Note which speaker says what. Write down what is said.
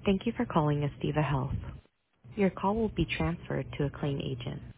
Speaker 1: Thank you for calling Estiva Health. Your call will be transferred to a claim agent.